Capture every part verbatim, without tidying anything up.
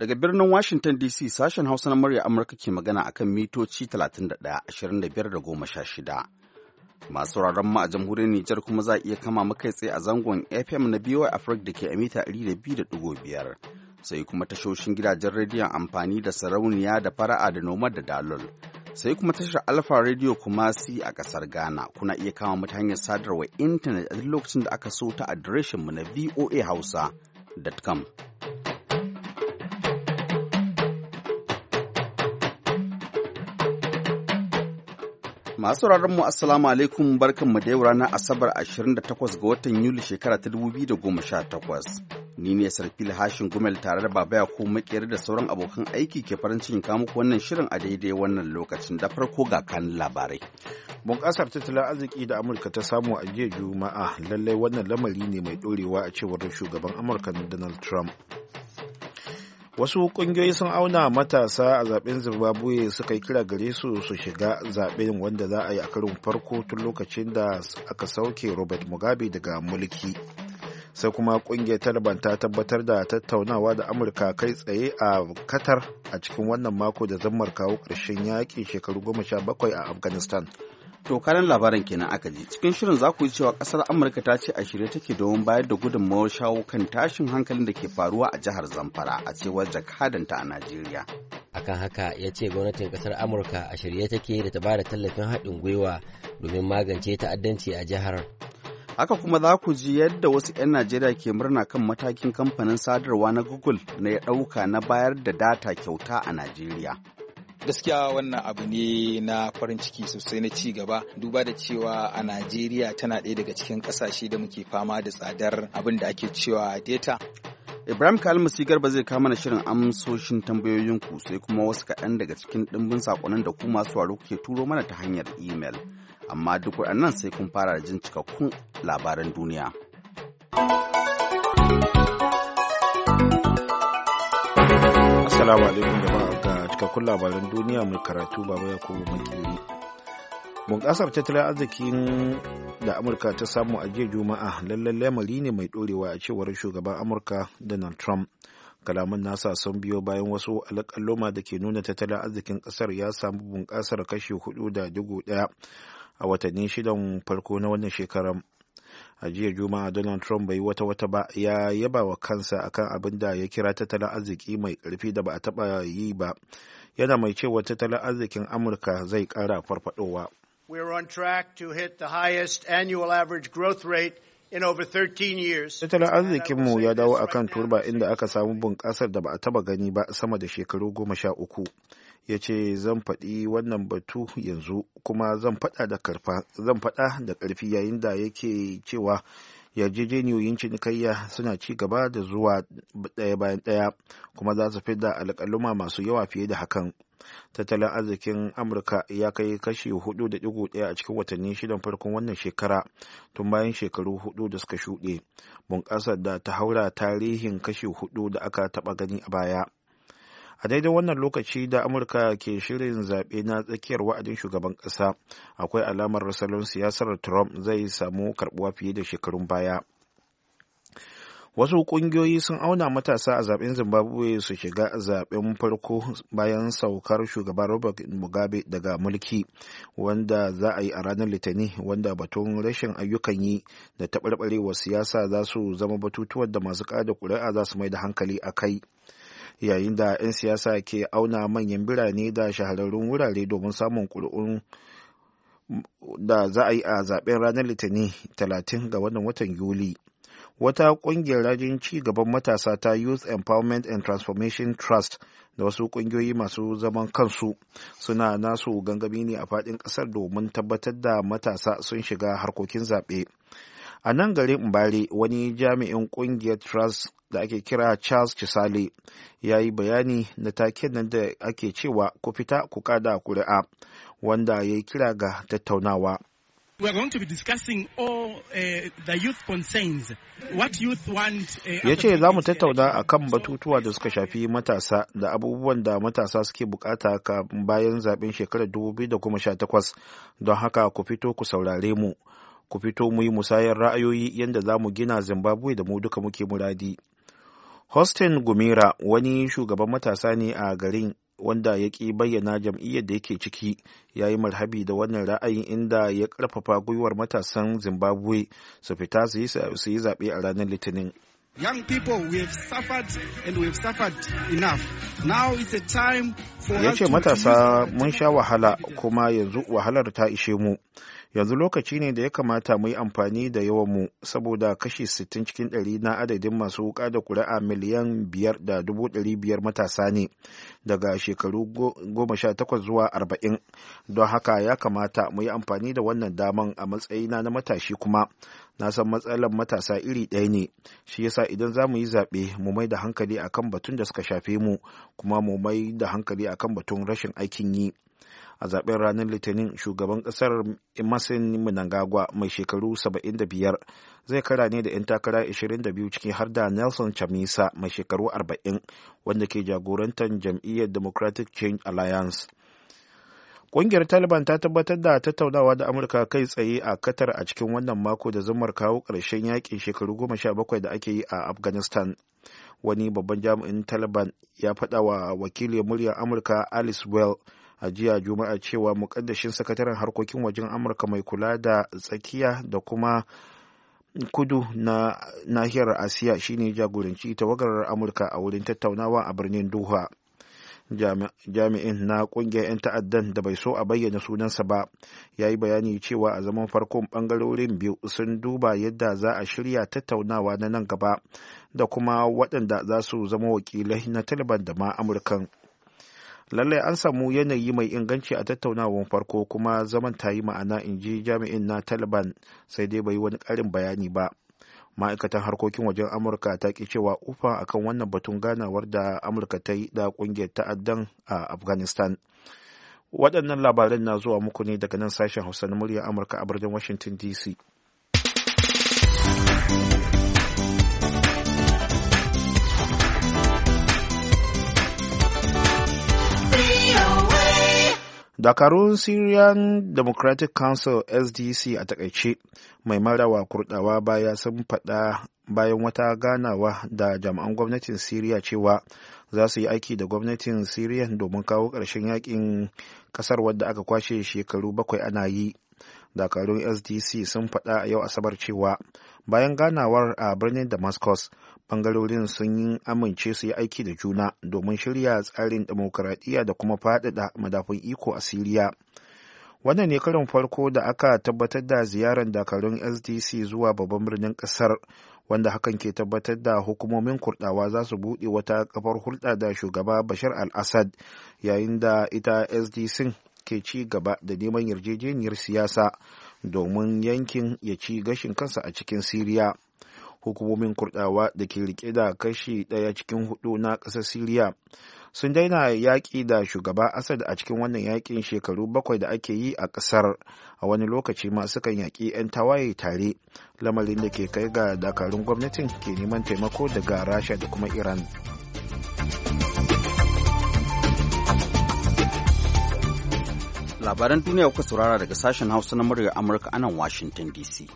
Daga birnin Washington D C sashen Hausa na murya Amurka ke magana akan mitoci talatin da ɗaya, ashirin da biyar da goma sha shida. Masu sauraron mu a jamhuriyar Nijar kuma za a iya kama mu kai tsaye a zangon F M na B O A Africa da ke a mita ɗari da biyu da ɗigo biyar. Sai kuma tashoshin gidajen rediyon amfani da sarauniya da fara'a da nomad da dalol. Sai kuma tashar Alpha Radio Kumasi a ƙasar Ghana. Kuna iya kama mu ta hanyar sadarwar intanet a duk lokacin da aka so ta adireshin mu na voa hausa dot com. Masu mu assalamu alaikum barkanmu da yau ranar Asabar ashirin da takwas ga watan Yuli shekara ta dubu biyu da goma sha takwas. Ni ne Sarfil Hashin Gumel tare da Baba Yakubu Makeri da sauran abokan aiki ke farin cikin kawo muku wannan shirin a daidai wannan lokacin da farko ga kan labarai. Bunƙasar tattalin arziki da Amurka ta samu a jiya Juma'a lallai wannan lamari ne mai ɗorewa a cewar shugaban Amurka Donald Trump. Wasu kungiyoyi sun auna matasa a zaben Zimbabwe suka yi kira gare su su shiga zaben wanda za a yi a karin farko tun lokacin da aka sauke Robert Mugabe daga mulki. Sai kuma kungiyar Taliban ta tabbatar da tattaunawa da Amurka kai tsaye a Qatar a cikin wannan mako da zammar kawo ƙarshen yaƙi shekaru goma sha bakwai a Afghanistan. To kanan labaran kenan aka ji. Cikin shirin za ku yi cewa ƙasar Amurka ta ce a shirye take domin bayar da gudunmawar shawo kan tashin hankalin da ke faruwa a jihar Zamfara a cewar jakadanta a Najeriya. Akan haka ya ce gwamnatin ƙasar Amurka a shirye take da ta ba da tallafin haɗin gwiwa domin magance ta'addanci a jihar. Haka kuma za ku ji yadda wasu 'yan Najeriya ke murna kan matakin kamfanin sadarwa na Google na ya ɗauka na bayar da data kyauta a Najeriya. Gaskiya wannan abu ne na farin ciki sosai na ci gaba duba da cewa a Najeriya tana ɗaya daga cikin ƙasashe da muke fama da tsadar abin da ake cewa data. Ibrahim Kalmasi Garba zai kama na shirin amsoshin tambayoyinku sai kuma wasu kaɗan daga cikin ɗimbin saƙonan da ku masu waro kuke turo mana ta hanyar imel. Amma duk waɗannan sai kun fara da jin cikakkun labaran duniya. Assalamu alaikum jama'a ga cikakkun labaran duniya mai karatu Baba Yakubu Makeri. Bunƙasar tattalin arzikin da Amurka ta samu a jiya Juma'a lallai lamari ne mai ɗorewa a cewar shugaban Amurka Donald Trump. Kalaman nasa sun biyo bayan wasu alƙaluma da ke nuna tattalin arzikin ƙasar ya samu bunƙasar kashi hudu da digo ɗaya a watanni shidan farko na wannan shekarar. A jiya Juma'a Donald Trump bai wata wata ba ya yaba wa kansa akan abin da ya kira tattalin arziki mai ƙarfi da ba a taɓa yi ba, yana mai cewa tattalin arzikin Amurka zai ƙara farfadowa. We are on track to hit the highest annual average growth rate in over thirteen years. Tattalin arzikinmu ya dawo akan turba inda aka samu bunƙasar da ba a taɓa gani ba sama da shekaru goma sha uku. Ya ce zan faɗi wannan batu yanzu kuma zan faɗa da karfa zan faɗa da ƙarfi yayin da yake cewa yarjejeniyoyin cinikayya suna ci gaba da zuwa ɗaya bayan ɗaya kuma za su fidda alƙaluma masu yawa fiye da hakan. Tattalin arzikin Amurka ya kai kashi hudu da digo ɗaya a cikin watanni shidan farkon wannan shekara tun bayan shekaru hudu da suka shuɗe, bunƙasar da ta haura tarihin kashi hudu da aka taɓa gani a baya. A daidai wannan lokaci da Amurka ke shirin zaɓe na tsakiyar wa'adin shugaban ƙasa, akwai alamar salon siyasar Trump zai samu karɓuwa fiye da shekarun baya. Wasu ƙungiyoyi sun auna matasa a zaɓen Zimbabwe su shiga zaɓen farko bayan saukar shugaban Robert Mugabe daga mulki wanda za a yi a ranar Litinin, wanda batun rashin ayyukan yi da taɓarɓarewar siyasa za su zama batutuwan da masu ƙada ƙuri'a za su mai da hankali a kai. Yayin da 'yan siyasa ke auna manyan birane da shahararrun wurare domin samun ƙuri'un da za a yi a zaben ranar Litinin talatin ga wannan watan Yuli. Wata ƙungiyar rajin ci gaban matasa ta Youth Empowerment and Transformation Trust da wasu ƙungiyoyi masu zaman kansu suna nasu gangami ne a faɗin ƙasar domin tabbatar da matasa sun shiga harkokin zaɓe. A nan garin Mbare, wani jami'in ƙungiyar Trust da ake kira Charles Chisale ya yi bayani na taken nan da ake cewa ku fita ku kada kuri'a, wanda ya yi kira ga tattaunawa. We are going to be discussing all uh, the youth concerns. What youth want. Uh, ya ce za mu tattauna a kan batutuwa da suka shafi matasa da abubuwan da matasa suke bukata ka bayan zaben shekarar dubu biyu da goma sha takwas, don haka ku fito ku saurare mu. Ku fito mu yi musayar ra'ayoyi yadda za mu gina Zimbabwe da mu duka muke muradi. Hostin Gumira wani shugaban matasa ne a garin wanda ya ƙi bayyana jam'iyyar da yake ciki, ya yi marhabi da wannan ra'ayin inda ya ƙarfafa gwiwar matasan Zimbabwe su fita su yi zaɓe a ranar Litinin. Young people, we have suffered and we have suffered enough. Now it's a time for ya ce matasa mun sha wahala kuma yanzu wahalar ta ishe mu. Yanzu lokaci ne da ya kamata mu yi amfani da yawanmu saboda kashi sittin cikin ɗari na adadin masu wuka da kuri'a miliyan biyar da dubu ɗari biyar matasa ne daga shekaru goma sha takwas zuwa arba'in. Don haka ya kamata mu yi amfani da wannan daman a matsayina na matashi kuma na san matsalar matasa iri ɗaya ne, shi yasa idan za mu yi zaɓe mu mai da hankali akan batun da suka shafe mu kuma mu mai da hankali akan batun rashin aikin yi. A zaɓen ranar Litinin, shugaban ƙasar Emmerson Mnangagwa mai shekaru saba'in da biyar zai kara ne da 'yan takara ashirin da biyu ciki har da Nelson Chamisa mai shekaru arba'in wanda ke jagorantar jam'iyyar Democratic Change Alliance. Ƙungiyar Taliban ta tabbatar da tattaunawa da Amurka kai tsaye a Qatar a cikin wannan mako da zumar kawo ƙarshen yaƙin shekaru goma sha bakwai da ake yi a Afghanistan. Wani babban jami'in Taliban ya faɗa wa wakilin muryar Amurka Alice Well a jiya Juma'a cewa muƙaddashin sakataren harkokin wajen Amurka mai kula da tsakiya da kuma kudu na nahiyar Asiya shine jagoranci tawagar Amurka a wurin tattaunawa a birnin Doha. Jami'in na kungiyar 'yan ta'addan da bai so a bayyana sunansa ba ya yi bayani cewa a zaman farkon bangarorin biyu sun duba yadda za a shirya tattaunawa na nan gaba da kuma waɗanda za su zama wakilai na Taliban da ma Amurkan. Lallai an samu yanayi mai inganci a tattaunawar farko kuma zaman ta yi ma'ana, in ji jami'in na Taliban, sai dai bai wani ƙarin bayani ba. Ma'aikatan harkokin wajen Amurka ta ki cewa ufa akan wannan batun ganawar da Amurka ta yi da ƙungiyar ta'addan a Afghanistan. Waɗannan labaran na zuwa muku ne daga nan sashen Hausa na muryar Amurka a birnin Washington D C. Dakarun Syrian Democratic Council S D C a takaice mai marawa kurdawa baya sun faɗa bayan wata ganawa da jami'an gwamnatin Syria cewa za su yi aiki da gwamnatin Syria domin kawo ƙarshen yakin ƙasar wadda aka kwashe shekaru bakwai ana yi. Dakarun S D C sun faɗa a yau Asabar cewa bayan ganawar a birnin Damascus, bangarorin sun yi amince su yi aiki da juna domin shirya tsarin demokuraɗiyya da kuma faɗaɗa madafun iko a Siriya. Wannan ne karin farko da aka tabbatar da ziyarar dakarun S D C zuwa babban birnin ƙasar, wanda hakan ke tabbatar da hukumomin kurɗawa za su buɗe wata kafar hulɗa da shugaba Bashar al-Assad, yayin da ita S D C ke ci gaba da neman yarjejeniyar siyasa domin yankin ya ci gashin kansa a cikin Siriya. Hukumomin kurdawa da ke rike da kashi ɗaya cikin hudu na ƙasar Siriya sun daina yaƙi da shugaba Assad a cikin wannan yaƙin shekaru bakwai da ake yi a ƙasar. A wani lokaci ma sukan yaƙi 'yan tawaye tare, lamarin da ke kai ga dakarun gwamnatin ke neman taimako daga Rasha da kuma Iran. Labaran duniya kuka saurara daga sashen Hausa na muryar Amurka a nan Washington D C.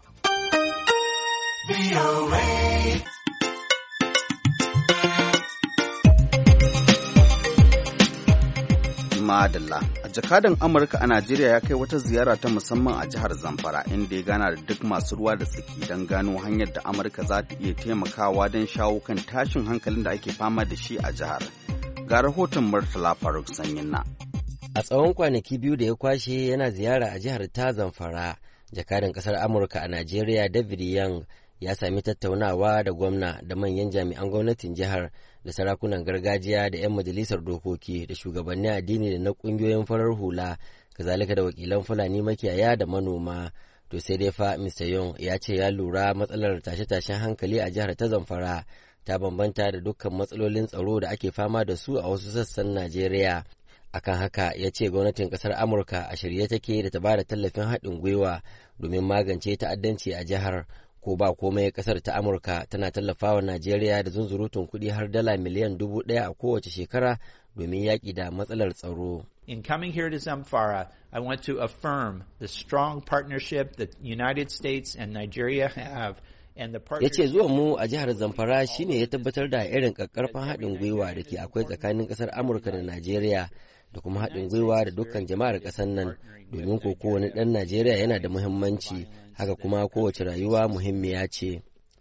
Madalla. A jakadan Amurka a Najeriya ya kai wata ziyara ta musamman a jihar Zamfara, inda ya gana da duk masu ruwa da tsaki don gano hanyar da Amurka za ta iya taimakawa don shawo kan tashin hankalin da ake fama da shi a jihar. Ga rahoton Murtala Faruk Sanyinna. A tsawon kwanaki biyu da ya kwashe yana ziyara a jihar ta Zamfara, jakadan kasar Amurka a Najeriya David Young ya sami tattaunawa da gwamna da manyan jami'an gwamnatin jihar da sarakunan gargajiya da 'yan majalisar dokoki da shugabannin addini da na kungiyoyin farar hula, kazalika da wakilan Fulani makiyaya da manoma. To sai dai fa Mister Young ya ce ya lura matsalar tashe-tashen hankali a jihar ta Zamfara ta bambanta da dukkan matsalolin tsaro da ake fama da su a wasu sassan Najeriya. Akan haka ya ce gwamnatin kasar Amurka a shirye take da ta bada tallafin haɗin gwiwa domin magance ta'addanci a jihar. Ko ba komai kasar ta Amurka tana tallafawa Najeriya da zunzurutun kuɗi har dala miliyan dubu ɗaya a kowace shekara domin yaƙi da matsalar tsaro. In coming here to Zamfara, I want to affirm the strong partnership that the United States and Nigeria have Ya ce zuwan mu a jihar Zamfara shine ya tabbatar da irin ƙaƙƙarfan haɗin gwiwa da ke akwai tsakanin ƙasar Amurka da Najeriya da kuma haɗin gwiwa da dukkan jama'ar ƙasar nan, domin ko kowane ɗan Najeriya yana da muhimmanci, haka kuma kowace rayuwa muhimmiya ce.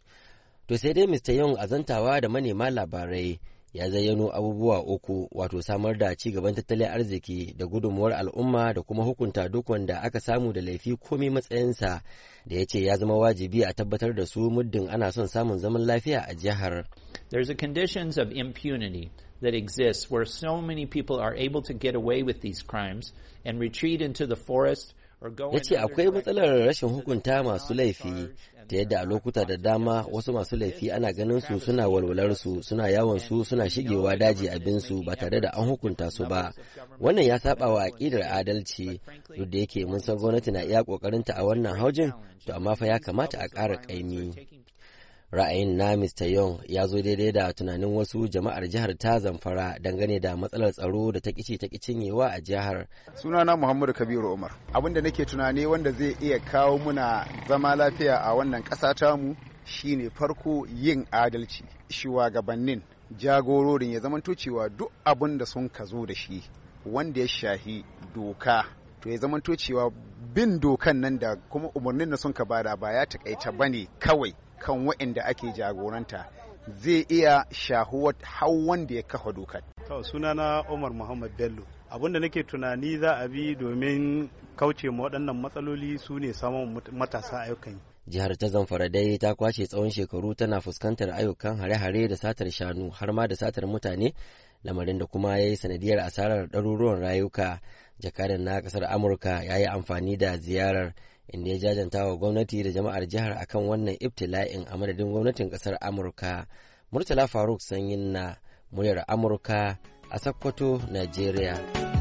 To sai dai Mister Young a zantawa da manema labarai ya zayyano abubuwa uku, wato samar da ci gaban tattalin arziki da gudunmuwar al'umma da kuma hukunta duk wanda aka samu da laifi komai matsayinsa, da ya ce ya zama wajibi a tabbatar da su muddin ana son samun zaman lafiya a jihar. There's a conditions of impunity that exists where so many people are able to get away with these crimes and retreat into the forest. Ya ce akwai matsalar rashin hukunta masu laifi ta yadda a lokuta da dama wasu masu laifi ana ganin su suna walwalar su, suna yawon su, suna shigewa daji abinsu ba tare da an hukunta su ba. Wannan ya saba wa aƙidar adalci, duk da yake mun san gwamnati na iya ƙoƙarinta a wannan haujin, to amma fa ya kamata a ƙara ƙaimi. Ra'ayin na Mister Young ya zo daidai da tunanin wasu jama'ar jihar ta Zamfara dangane da matsalar tsaro da ta kici ta cinyewa a jihar. Sunana Muhammadu Kabiru Umar. Abin da nake tunani wanda zai iya kawo muna zama lafiya a wannan ƙasa tamu shine farko yin adalci. Shugabannin jagororin ya zamanto cewa duk abin da sun ka zo da shi wanda ya shahi doka, to ya zamanto cewa bin dokan nan da kuma umarnin da sun ka bada ba ya takaita bane kawai kan waɗanda ake jagoranta, zai iya shahuwar hau wanda ya kafa dokar. To sunana Umar Muhammad Bello. Abin da nake tunani za a bi domin kauce ma waɗannan matsaloli su ne samun matasa ayyukan. Jihar ta Zamfara dai ta kwace tsawon shekaru tana fuskantar ayyukan hare-hare da satar shanu har ma da satar mutane, lamarin da kuma ya yi sanadiyar asarar ɗaruruwan rayuka. Jakadan na ƙasar Amurka ya yi amfani da ziyarar inda ya jajanta wa gwamnati da jama'ar jihar akan wannan ibtila'in a madadin gwamnatin ƙasar Amurka. Murtala Faruk Sanyin na muryar Amurka a Sokoto, Najeriya.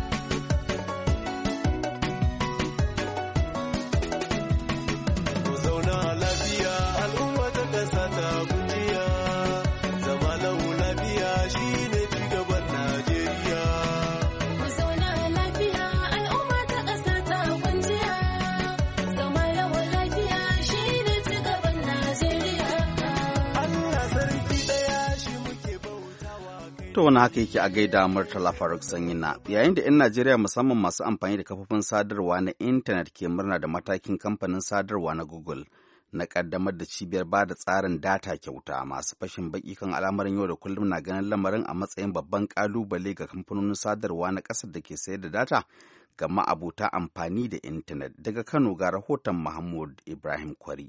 To wani haka yake a gaida Murtala Faruk Sanyina, yayin da 'yan Najeriya musamman masu amfani da kafofin sadarwa na intanet ke murna da matakin kamfanin sadarwa na Google na kaddamar da cibiyar ba da tsarin data kyauta, masu fashin baki kan al'amarin yau da kullum na ganin lamarin a matsayin babban kalubale ga kamfanonin sadarwa na ƙasar da ke sayar da data ga ma'abuta amfani da intanet. Daga Kano ga rahoton Mahmud Ibrahim Kwari.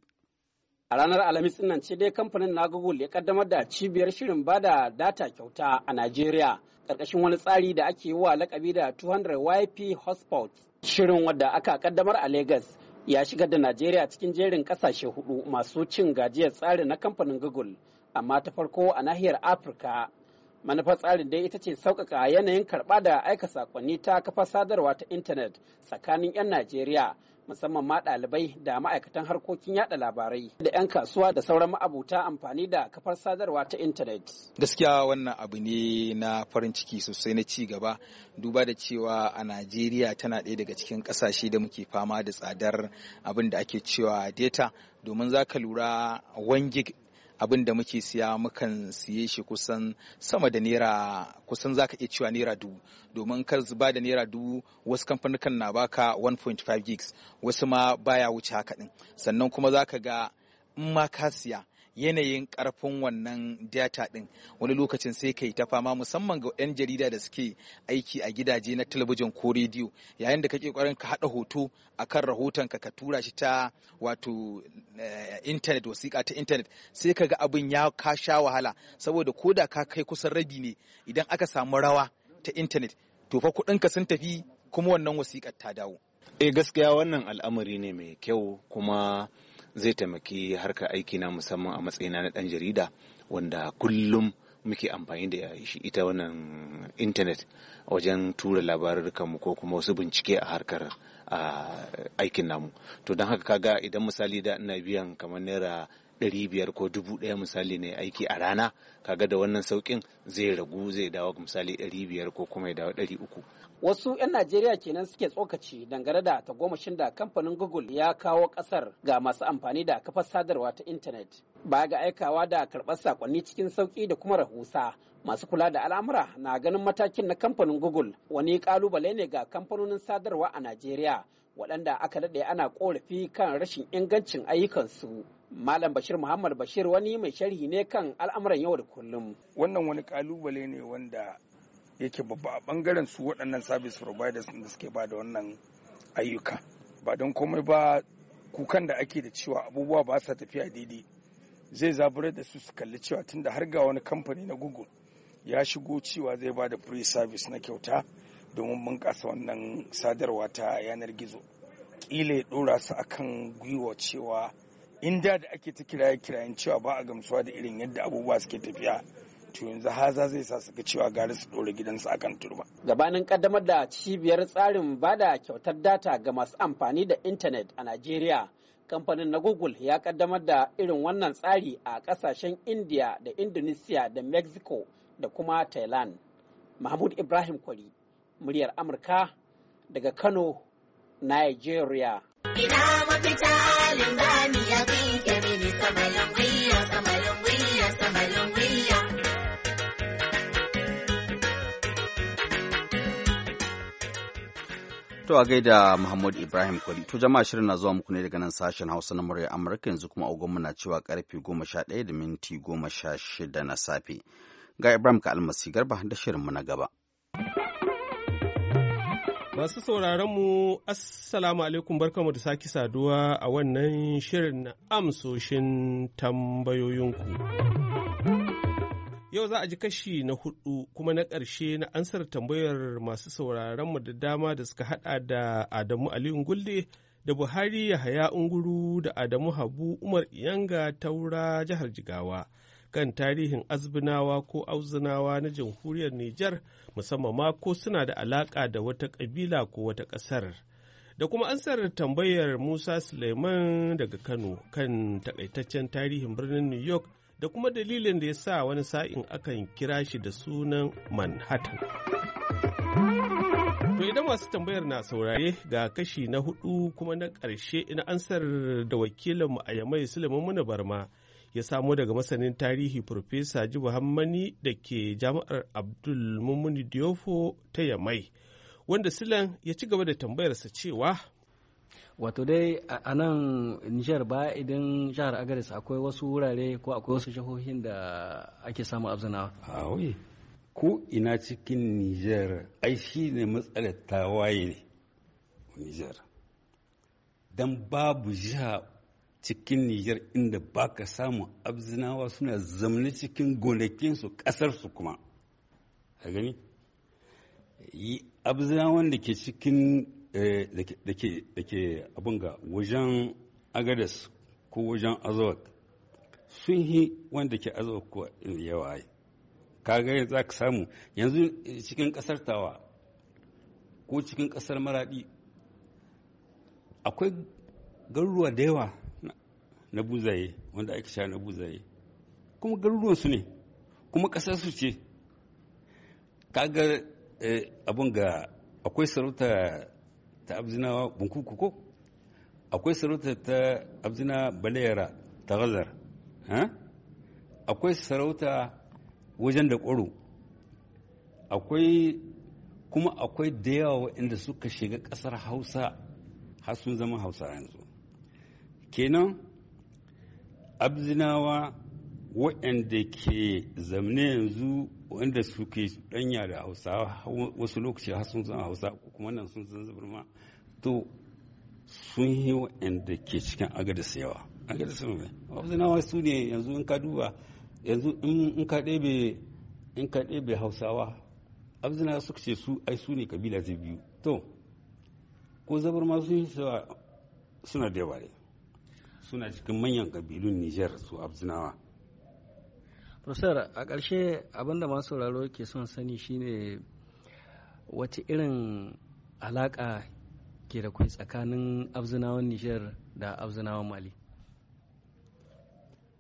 A ranar Alhamis nan ce dai kamfanin na Google ya kaddamar da cibiyar shirin bada data kyauta a Najeriya ƙarƙashin wani tsari da ake yi wa lakabi da two hundred Y P hotspot. Shirin wadda aka kaddamar a Lagos ya shigar da Najeriya cikin jerin ƙasashe hudu masu cin gajiyar tsarin na kamfanin Google, amma ta farko a nahiyar Afirka. Manufar tsarin dai ita ce sauƙaƙa yanayin karɓa da aika saƙonni ta kafar sadarwa ta intanet tsakanin 'yan Najeriya, musamman ma ɗalibai da ma'aikatan harkokin yada labarai da 'yan kasuwa da sauran ma'abuta amfani da kafar sadarwa ta intanet. Gaskiya wannan abu ne na farin ciki sosai na ci gaba, duba da cewa a Najeriya tana ɗaya daga cikin ƙasashe da muke fama da tsadar abin da ake cewa data, domin za ka lura one gig abin da muke siya mukan siye shi kusan sama da naira kusan zaka iya cewa naira dubu, domin kar ba da naira dubu wasu kamfanukan na baka one point five gigs, wasu ma baya wuce haka din. Sannan kuma zaka ga in ma ka siya yanayin karfin wannan data din wani lokacin sai kai ta fama, musamman ga 'yan jarida da suke aiki a gidaje na talabijin ko rediyo, yayin da kake ƙoƙarin ka haɗa hoto akan rahoton ka ka tura shi ta wato intanet, wasiƙa ta intanet, sai ka ga abin ya ka sha wahala, saboda ko da ka kai kusan rabi ne idan aka samu rawa ta intanet to fa kuɗinka sun tafi kuma wannan wasiƙar ta dawo. Eh gaskiya wannan al'amari ne mai kyau kuma zai taimaki harkar aiki na musamman a matsayina na ɗan jarida wanda kullum muke amfani da shi ita wannan intanet wajen tura labarurkanmu ko kuma wasu bincike a harkar aikin namu. To don haka kaga idan misali da ina biyan kamar naira ɗari biyar ko dubu ɗaya misali ne aiki a rana, kaga da wannan sauƙin zai ragu zai dawo misali ɗari biyar ko kuma ya dawo ɗari uku. Wasu 'yan Najeriya kenan suke tsokaci dangane da tagomashin da kamfanin Google ya kawo ƙasar ga masu amfani da kafar sadarwa ta intanet. Baya ga aikawa da karɓar sakonni cikin sauƙi da kuma rahusa, masu kula da al'amura na ganin matakin na kamfanin Google wani ƙalubale ne ga kamfanonin sadarwa a Najeriya, waɗanda aka daɗe ana ƙorafi kan rashin ingancin ayyukansu. Malam Bashir Muhammad Bashir wani mai sharhi ne kan al'amuran yau da kullum. Wannan wani ƙalubale ne wanda yake babba a ɓangaren su waɗannan service providers da suke ba da wannan ayyuka. Ba don komai ba, kukan da ake da cewa abubuwa ba sa tafiya daidai zai zaburar da su su kalli cewa tunda har ga wani kamfani na Google ya shigo cewa zai ba da free service na kyauta domin bunƙasa wannan sadarwa ta yanar gizo. Ƙila ya ɗora su akan gwiwa cewa inda da ake ta kiraye kirayen cewa ba a gamsuwa da irin yadda abubuwa suke tafiya, to yanzu haza zai sa su ga cewa gari su ɗora gidansu akan turba. Gabanin kaddamar da cibiyar tsarin bada kyautar data ga masu amfani da intanet a Najeriya, kamfanin na Google ya kaddamar da irin wannan tsari a ƙasashen India da Indonesia da Mexico da kuma Thailand. Mahmud Ibrahim Kwari, muryar Amurka daga Kano, Nigeria. Ina mafita linzami ya fi kemini samalin wiya, samalin wiya, samalin wiya. To a gaida Muhammad Ibrahim Kwari. To jama'a shirin na zuwa muku ne daga nan sashen Hausa na murya Amurka, yanzu kuma agogon na cewa karfe goma sha ɗaya da minti goma sha shida na safe. Ga Ibrahim ka almasi garba da shirinmu na gaba. Masu sauraronmu, Assalamu alaikum, barkamu da sake saduwa a wannan shirin na amsoshin tambayoyinku. Yau za a ji kashi na hudu kuma na ƙarshe na ansar tambayar masu sauraronmu da dama da suka hada da Adamu Aliyu Gulde da Buhari Yahaya Unguru da Adamu Habu Umar Iyanga Taura jihar Jigawa kan tarihin Azbinawa ko Auzunawa na jamhuriyar Nijar, musamman ma ko suna da alaƙa da wata ƙabila ko wata ƙasar. Da kuma ansar tambayar Musa Suleiman daga Kano kan takaitaccen tarihin birnin New York da kuma dalilin da ya sa wani sa'in akan kira shi da sunan Manhattan. To idan masu tambayar na saurare ga kashi na hudu kuma na ƙarshe na ansar da wakilinmu a Yamai Suleiman Muna Barma ya samo daga masanin tarihi Profesa Jibu Hammani da ke Jami'ar Abdul Mumuni Diofo ta Yamai, wanda Silan ya ci gaba da tambayarsa cewa wato dai a nan Nijar ba idan jihar Agadez akwai wasu wurare ko akwai wasu jihohin da ake samun abzinawa. Awai, ko ina cikin Nijar ai shi ne matsalar tawaye ne Nijar. Dan babu jiha cikin Nijar inda baka samu abzinawa suna zamne cikin gonakinsu ƙasarsu kuma. A gani? Abzinawan da ke cikin da ke abin ga wajen Agadas ko wajen Azawak sun yi wanda ke Azawak ko yawa yi. Kaga za ka samu yanzu cikin ƙasar Tawa ko cikin ƙasar Maraɗi akwai garuruwa da yawa na buzaye wanda ake sha na buzaye kuma garuruwan su ne kuma ƙasar su ce. Kaga abin ga akwai sarauta ta abzinawa bunkuku ko akwai sarauta ta abzina balayara ta gazar, akwai sarauta wajen da ƙwaro, akwai kuma akwai da yawa waɗanda suka shiga ƙasar Hausa har sun zama Hausa yanzu. Kenan abzinawa waɗanda ke zamne yanzu wanda suke ɗanya da Hausawa wasu lokaci har sun zama Hausa kuma nan sun zama zabarma, to sun yi waɗanda ke cikin Agadez yawa. Agadez ne abzinawa su ne yanzu in ka duba yanzu in ka ɗebe in ka ɗebe Hausawa abzinawa suka ce su ai su ne kabila ta biyu, to ko zabarma sun yi suna da yawa ne, suna cikin manyan kabilun Nijar su abzinawa. Profesor, a ƙarshe abinda masu sauraro ke son sani shine wace irin alaƙa ke da kai tsakanin abzinawan Nijar da abzinawan Mali?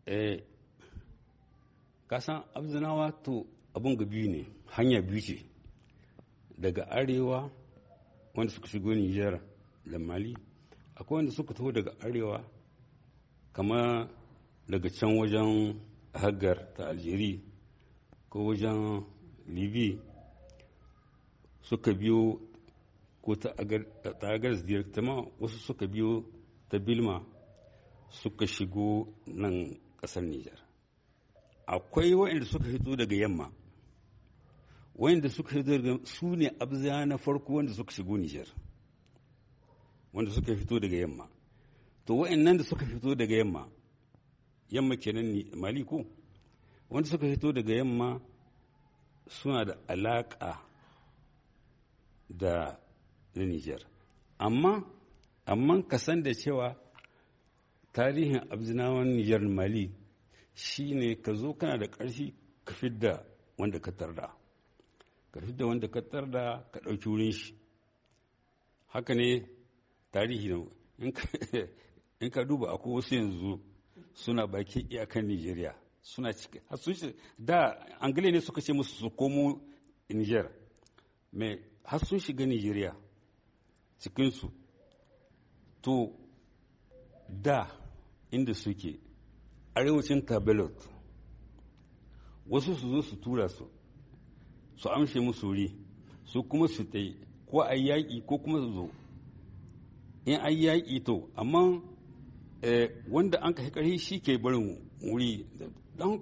eh kasan abzinawa to abun ga biyu ne, hanya biyu ce, daga arewa wanda suka shigo Nijar da Mali, akwai wanda suka taho daga arewa kama daga can wajen Hagar ta Algeria ko wajen Libya suka biyo ko ta Agadas directement, wasu suka biyo ta Bilma suka shigo nan ƙasar Nijar. Akwai waɗanda suka fito daga yamma, waɗanda suka fito daga su ne abza na farko wanda suka shigo Nijar, wanda suka fito daga yamma. To waɗannan da suka fito daga yamma, yamma kenan Mali ko, wanda suka fito daga yamma suna da alaƙa da na Nijar. Amma, amma ka san da cewa tarihin abzinawan Nijar Mali shi ne ka zo kana da ƙarfi ka fidda wanda ka tarda, ka fidda wanda ka tarda ka ɗauki wurin shi. Haka ne tarihi na in ka duba akwai wasu yanzu suna baki iyakan Nijeriya suna ciki, da Angile ne suka ce musu su komo Nijar, mai har sun shiga Nijeriya cikinsu. To da inda suke arewacin Tabelot, wasu su zo su tura su su amshe musu wuri, su kuma su ta yi ko a yaƙi ko kuma su zo in a yaƙi. To amma eh, wanda an kai ƙarfi shi ke barin wuri. Don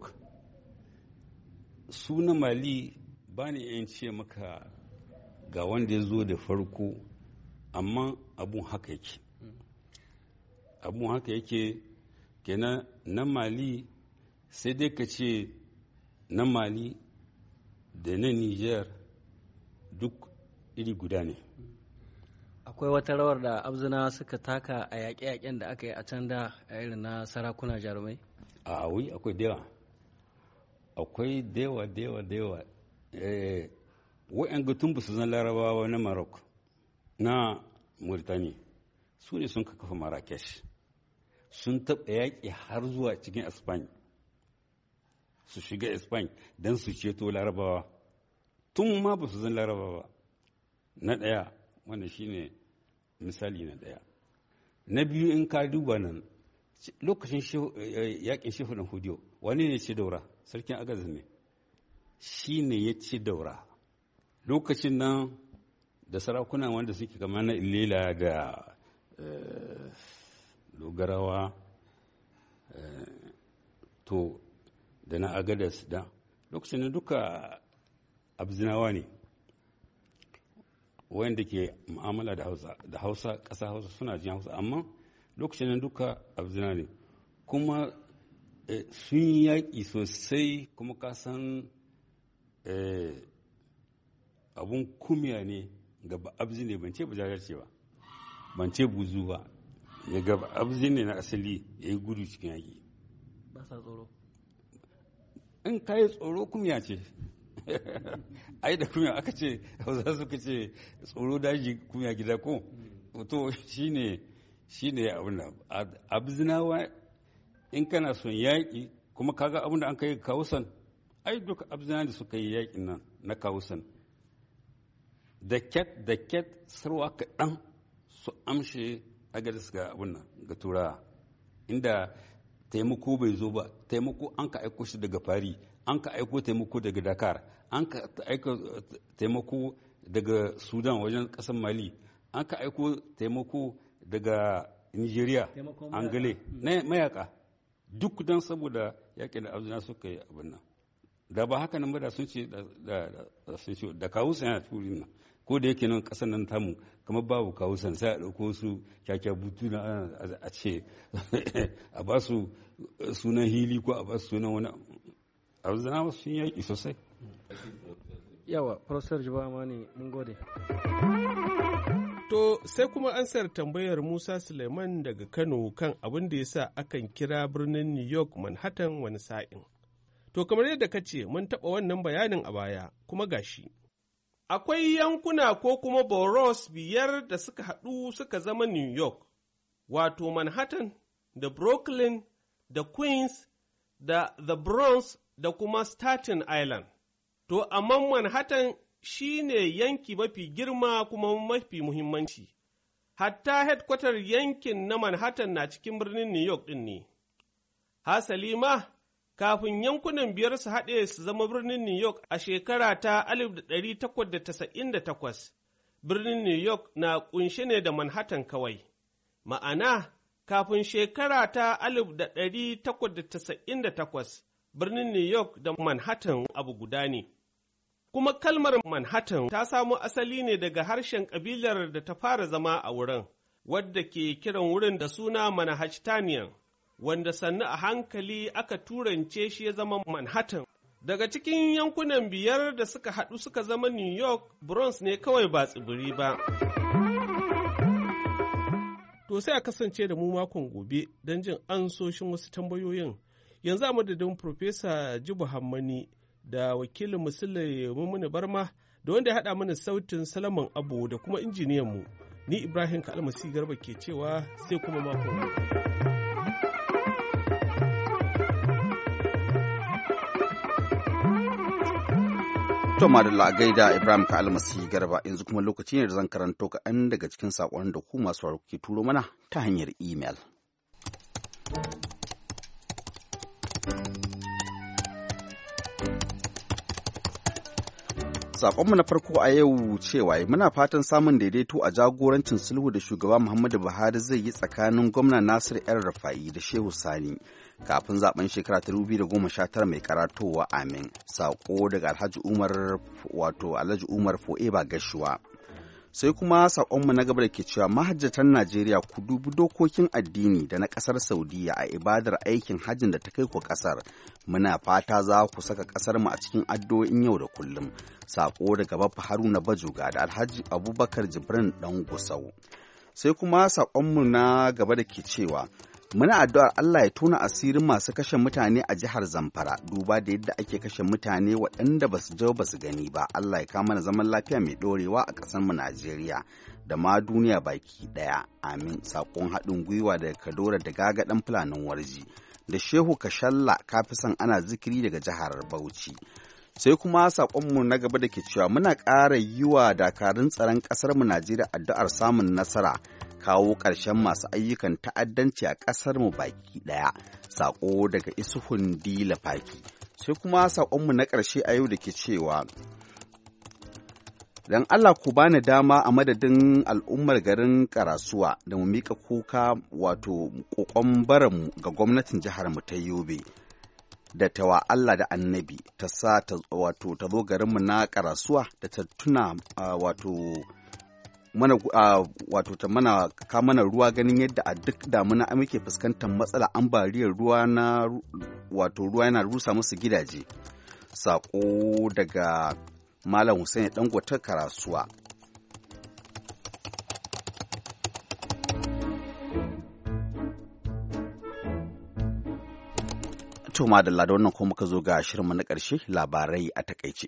su na Mali ba ni yin ce maka ga wanda ya zo da farko, amma abun haka yake, abun haka yake kenan na Mali sai dai ka ce na Mali da na Niger duk iri guda ne. Akwai wata rawar da abzina suka taka a yaƙe-yaƙen da aka yi a can da a irin na sarakuna jarumai? A wai akwai dewa, akwai dewa dewa dewa eh, wa'yan gutun ba su zan larabawa na Maroc na Mauritania su ne sun kafa Marrakesh, sun taɓa yaƙi har zuwa cikin Spain, su shiga Spain don su ceto larabawa tun ma ba su zan larabawa. Na ɗaya wanda shine misali na ɗaya. Na biyu in ka duba nan lokacin yaƙin shehu na hudiyo wani ne ce daura? Sarkin Agazin ne, shi ne ya ci daura lokacin nan da sarakuna wanda suke kama na Ilela da dogarawa to da na Agadas da lokacin nan duka abzinawa ne wanda ke mu'amala da Hausa, da Hausa ƙasa Hausa suna jin Hausa, amma lokacin nan duka abzina ne kuma sun yi yaƙi sosai. Kuma ka san abun kumiya ne gaba abzi ne, ban ce bujajar ce ba, ban ce buzu ba, ya gaba abzi ne na asali ya yi gudu cikin yaƙi. Ba sa tsoro? In ka yi tsoro kumiya ce. Ai da kumiya aka ce hausa suka ce tsoro daji kumiya gida ko to shine shine abin da abzinawa in kana son yaƙi kuma kaga abin da an kai kawusan, ai duka abzina da suka yi yaƙin nan na kawusan da ket da ket sarwa kaɗan su amshe Agadas ga abin nan ga turawa, inda taimako bai zo ba. Taimako an ka aiko shi daga Fari, an ka aiko taimako daga Dakar, an ka aiko taimako daga Sudan wajen ƙasar Mali, an ka aiko taimako daga Nigeria, Angale, na mayaka duk don saboda yaƙin da abzina suka yi abin nan. Da ba haka nan ba da sun ce da kawusan yana turi nan, ko da yake nan ƙasar nan tamu kamar babu kawusan, sai a ɗauko su kyakya butu na a ce a ba su sunan hili ko a ba su sunan wani abzina sun yaƙi sosai. Yawa, Professor Jibamani, mun gode. To sai kuma ansar tambayar Musa Suleiman daga Kano kan abin da ya sa akan kira birnin New York Manhattan wani sa'in. To kamar yadda ka ce mun taɓa wannan bayanin a baya kuma gashi. Akwai yankuna ko kuma boroughs biyar da suka haɗu suka zama New York, wato Manhattan da Brooklyn da Queens da The Bronx da kuma Staten Island. To, amma Manhattan shi ne yanki mafi girma kuma mafi muhimmanci. Hatta headquarter yankin na Manhattan na cikin birnin New York ɗin ne. Hasali ma, kafin yankunan biyar su haɗe su zama birnin New York a shekara ta alif da ɗari takwas da tasa'in da takwas, birnin New York na ƙunshe ne da Manhattan kawai. Ma'ana, kafin shekara ta alif da ɗari takwas da tasa'in da takwas, birnin New York da Manhattan abu guda ne. Kuma kalmar Manhattan ta samo asali ne daga harshen ƙabilar da ta fara zama a wurin, wadda ke kiran wurin da suna Manhattanian, wanda sannu a hankali aka turance shi ya zama Manhattan. Daga cikin yankunan biyar da suka haɗu suka zama New York, Bronx ne kawai ba tsibiri ba. To sai a kasance da mu makon gobe don jin ansoshin wasu tambayoyin. Yanzu a madadin Profesa Jibu Hammani da wakilin Musule Mumuni Barma da wanda ya haɗa mana sautin Salaman Abu da kuma injiniyanmu. Ni Ibrahim Kalmasi Garba ke cewa sai kuma makon gobe. To madalla gaida Ibrahim ka almasi garba yanzu kuma lokaci ne da zan karanto kaɗan daga cikin saƙonin da ku masu sauraro ke turo mana ta hanyar imel. Saƙonmu na farko a yau cewa muna fatan samun daidaito a jagorancin sulhu da shugaba Muhammadu Buhari zai yi tsakanin gwamna Nasir El Rufa'i da Shehu Sani kafin zaben shekara ta dubu biyu da goma sha tara mai karatowa, amin. Saƙo daga Alhaji Umar wato Alhaji Umar Fo'eba Gashuwa. Sai kuma saƙonmu na gaba da ke cewa mahajjatan Najeriya ku dubi dokokin addini da na ƙasar Saudiya a ibadar aikin hajjin da ta kai ku ƙasar. Muna fata za ku saka ƙasar mu a cikin addu'o'in yau da kullum. Saƙo daga Baffa Haruna Bajoga da Alhaji Abubakar Jibrin ɗan Gusau. Sai kuma saƙonmu na gaba da ke cewa muna addu'ar Allah ya tona asirin masu kashe mutane a jihar Zamfara, duba da yadda ake kashe mutane waɗanda ba su jau ba su gani ba. Allah ya kama na zaman lafiya mai ɗorewa a ƙasarmu Najeriya da ma duniya baki ɗaya. Amin. Saƙon haɗin gwiwa daga Kadora da Gaga ɗan Fulanin Warji da Shehu Kashalla Kafisan ana zikiri daga jihar Bauchi. Sai kuma saƙonmu na gaba da ke cewa muna ƙara yi wa dakarun tsaron ƙasarmu Najeriya addu'ar samun nasara kawo ƙarshen masu ayyukan ta'addanci a ƙasarmu baki ɗaya. Saƙo daga Isuhun Dila Faki. Sai kuma saƙonmu na ƙarshe a yau da ke cewa don Allah ku bani dama a madadin al'ummar garin Karasuwa da mu miƙa kuka wato ƙoƙon baranmu ga gwamnatin jihar mu ta Yobe. Da tawa Allah da annabi ta sa ta wato ta zo garinmu na Karasuwa da ta tuna uh, wato mana uh, wato ta mana ka mana ruwa ganin yadda a duk damuna muke fuskantar matsalar ambaliyar ruwa na wato ruwa yana rusa musu gidaje. Sako daga Malam Hussein Dangote Karasuwa. To madalla da wannan kuma muka zo ga shirinmu na ƙarshe, labarai a takaice.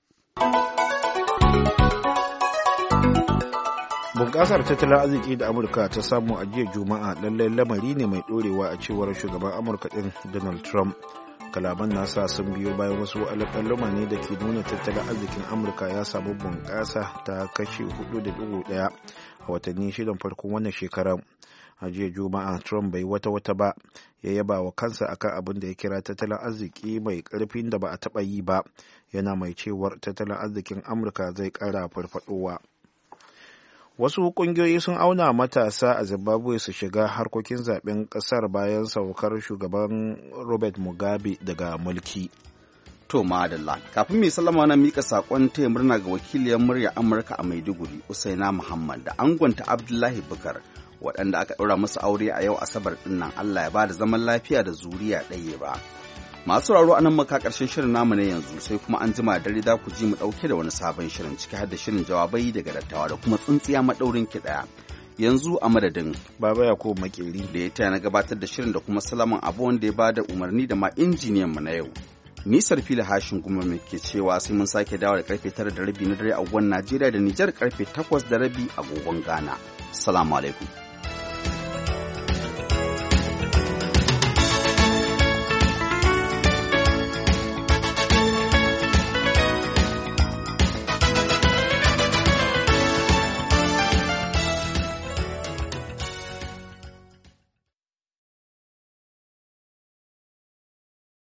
Bunƙasar tattalin arziki da Amurka ta samu a jiya Juma'a lallai lamari ne mai ɗorewa a cewar shugaban Amurka ɗin Donald Trump. Kalaman nasa sun biyo bayan wasu alƙaluma ne da ke nuna tattalin arzikin Amurka ya samu bunƙasa ta kashi hudu da dubu ɗaya a watanni shidan farkon wannan shekarar. A jiya Juma'a Trump bai wata wata ba ya yaba wa kansa akan abin da ya kira tattalin arziki mai ƙarfin da ba a taɓa yi ba, yana mai cewar tattalin arzikin Amurka zai ƙara farfaɗowa. Wasu ƙungiyoyi sun auna matasa a Zimbabwe su shiga harkokin zaben ƙasar bayan saukar shugaban Robert Mugabe daga mulki. To madalla, kafin mai sallama na mika saƙon taya murna ga wakiliyar murya Amurka a Maiduguri, Usaina Muhammad da angonta Abdullahi Bukar, waɗanda aka ɗaura musu aure a yau Asabar ɗin nan. Allah ya ba da zaman lafiya da zuriya ɗaya ba. Masu sauraro anan maka ƙarshen shirin namu na yanzu, sai kuma an jima dare za ku ji mu ɗauke da wani sabon shirin ciki har da shirin jawabai daga dattawa da kuma tsintsiya maɗaurin ki ɗaya. Yanzu a madadin Baba Yakubu Makeri da ya taya na gabatar da shirin da kuma Salaman Abu wanda ya bada umarni da ma injiniyan mu na yau. Nisar fili hashin kuma mai ke cewa sai mun sake dawo da karfe tara da rabi na dare a agogon Najeriya da Nijar karfe takwas da rabi a agogon Ghana. Salamu alaikum.